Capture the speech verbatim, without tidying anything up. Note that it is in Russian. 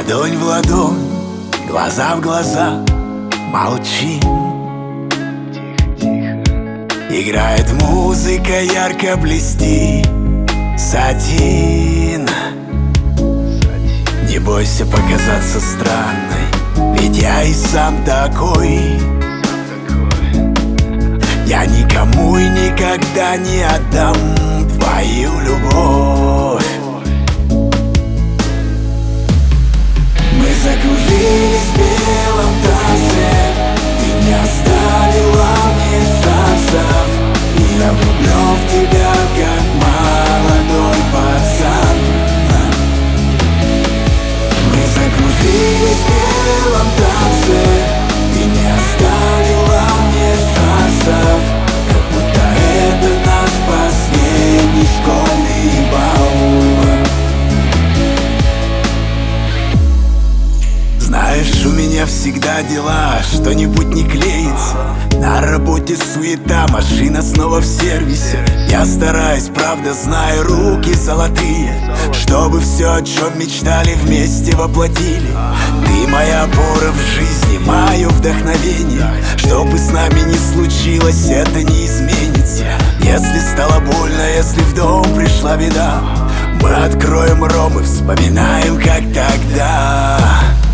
Ладонь в ладонь, глаза в глаза, молчим. Играет музыка, ярко блестит сатин. Не бойся показаться странной, ведь я и сам такой. Я никому и никогда не отдам твою любовь. Мы закружились в белом танце, ты не оставила мне шансов, и я влюблен в тебя, как молодой пацан. Мы закружились в белом танце, ты не оставила мне шансов, как будто это наш последний школьный бал. Знаешь, у меня всегда дела, что-нибудь не клеится. На работе суета, машина снова в сервисе. Я стараюсь, правда, знаю, руки золотые, чтобы все, о чем мечтали, вместе воплотили. Ты моя опора в жизни, мое вдохновение. Что бы с нами ни случилось, это не изменится. Если стало больно, если в дом пришла беда, мы откроем ром и вспоминаем, как тогда.